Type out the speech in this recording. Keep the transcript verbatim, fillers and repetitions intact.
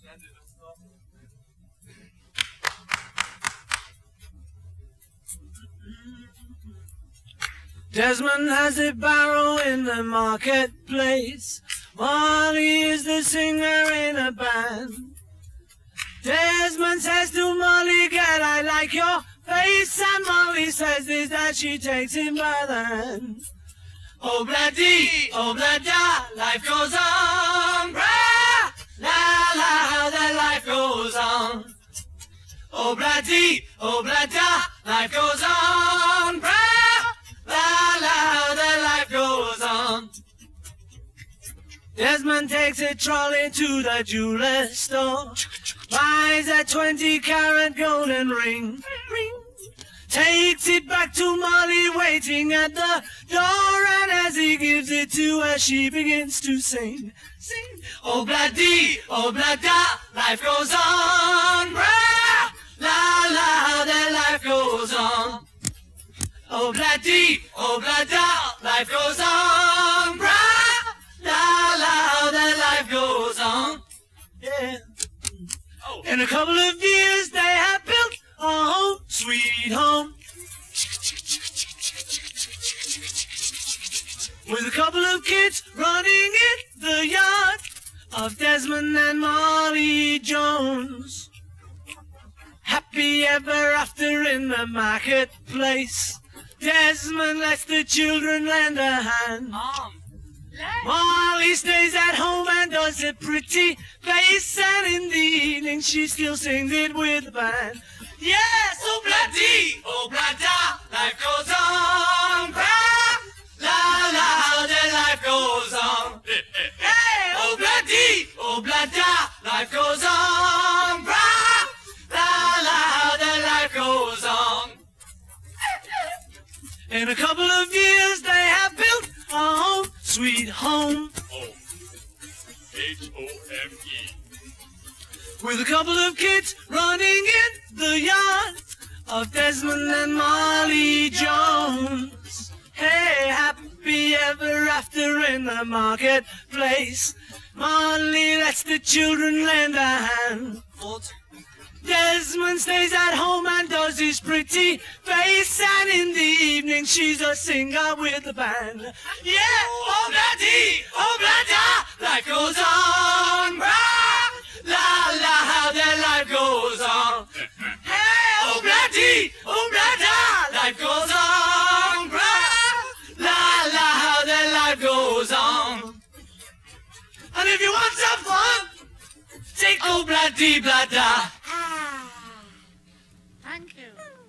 Desmond has a barrow in the marketplace. Molly is the singer in a band. Desmond says to Molly, girl, I like your face. And Molly says this, that she takes him by the hand. Oh, bloody, oh, blada, life goes on. Bra, la, la, the life goes on. Oh, bloody, oh, blada, life goes on. Bra, la, la, the life goes on. Desmond takes a trolley to the jeweler's store, buys a twenty carat golden ring, ring, takes it back to Molly waiting at the door, and as he gives it to her, she begins to sing, sing. Oh, bloody, oh, blada, life goes on. Bra, la, la, the life goes on. Oh, bloody, oh, blada, life goes on. Bra, la, la, the life goes on. Yeah. Oh. In a couple of years they have built a home, sweet home, with a couple of kids running in the yard of Desmond and Molly Jones. Happy ever after in the marketplace. Desmond lets the children lend a hand. Mom. Molly stays at home and does a pretty face, and in the evening she still sings it with the band. Yes, oh bloody, oh blada, life goes on. Bra, la la, the life goes on. Hey, oh bloody, oh blada, life goes on. Bra, la la, the life goes on. In a couple of years they have built a home, sweet home. Oh, H O M E. With a couple of kids running in the yard of Desmond and Molly Jones. Hey, happy ever after in the marketplace. Molly lets the children lend a hand. Desmond stays at home and does his pretty face, and in the evening she's a singer with the band. Yeah, oh bloody, oh blada, life goes on. Bra, la la, the life goes on. Hey, oh bloody, oh blada, life goes on. Bra, la la, the life goes on. And if you want some fun, take oh bloody blada. Thank you.